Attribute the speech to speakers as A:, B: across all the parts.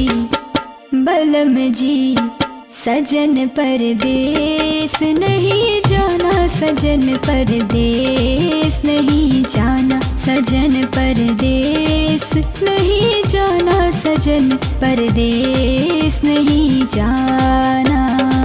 A: बलम जी सजन परदेस नहीं जाना, सजन परदेस नहीं जाना, सजन परदेस नहीं जाना, सजन परदेस नहीं जाना।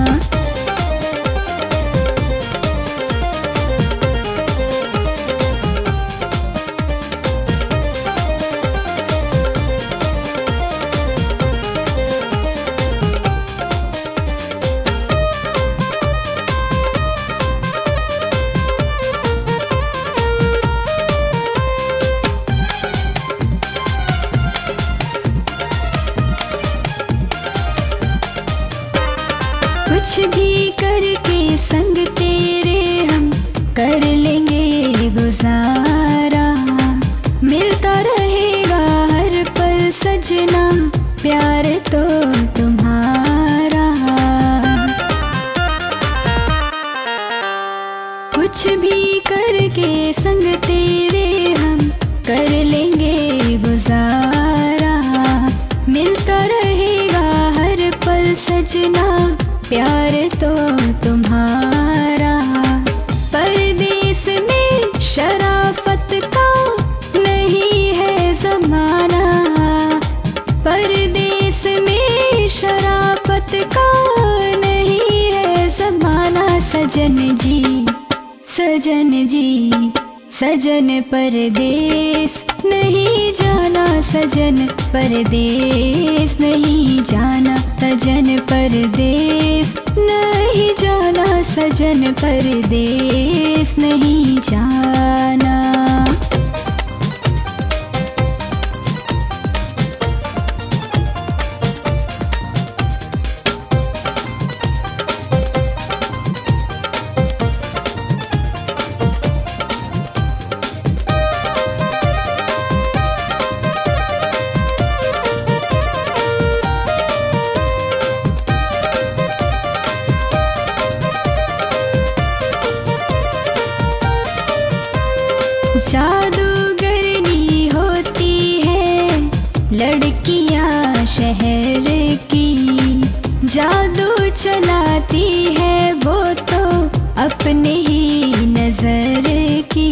A: कुछ भी करके संग तेरे हम कर लेंगे गुजारा, मिलता रहेगा हर पल सजना प्यार तो तुम्हारा। कुछ भी करके संग तेरे हम कर लेंगे गुजारा, मिलता रहेगा हर पल सजना प्यार तो तुम्हारा। परदेस में शराफत का नहीं है ज़माना, परदेस में शराफत का नहीं है ज़माना। सजन जी सजन जी सजन परदेस नहीं जाना, सजन परदेस नहीं जाना, सजन परदेस नहीं जाना, सजन परदेस नहीं जाना। जादूगरनी होती है लड़कियां शहर की, जादू चलाती है वो तो अपने ही नजर की।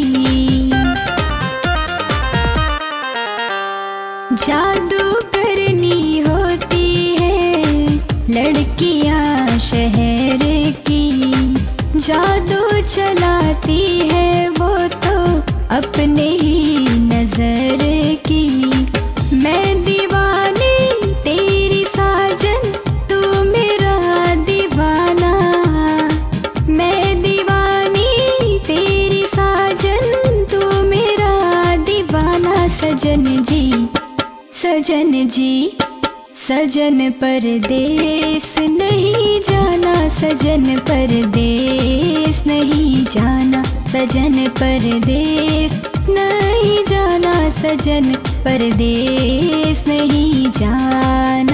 A: जादूगरनी होती है लड़कियां शहर की, जादू चलाती है वो तो अपने ही नजर की। मैं दीवानी तेरी साजन तू मेरा दीवाना, मैं दीवानी तेरी साजन तू मेरा दीवाना। सजन जी सजन जी सजन परदेस नहीं जाना, सजन परदेस नहीं जाना, सजन परदेस नहीं जाना, सजन परदेस नहीं जाना।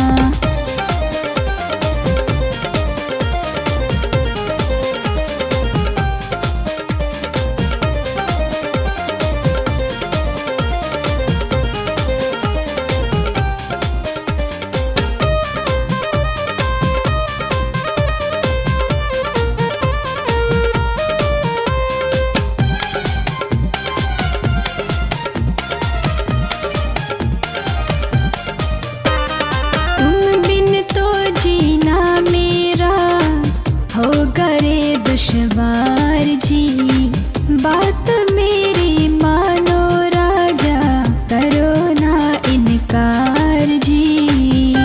A: दुश्वार जी बात मेरी मानो राजा, करो ना इनकार जी।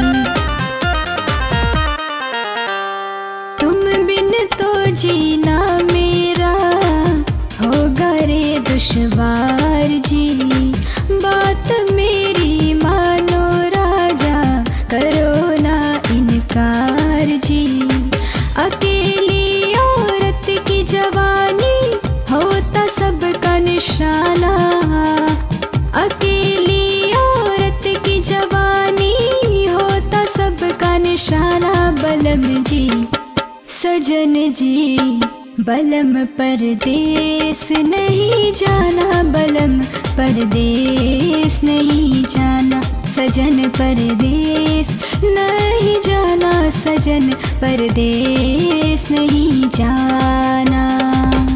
A: तुम बिन तो जीना मेरा होगा रे दुश्वार जी, बात मेरी मानो राजा, करो ना इनकार जी। अकेली की जवानी होता सबका निशाना, अकेली औरत की जवानी होता सबका निशाना। बलम जी सजन जी बलम परदेस नहीं जाना, बलम परदेस नहीं जाना, सजन सजन परदेस नहीं जाना, सजन परदेस नहीं जाना।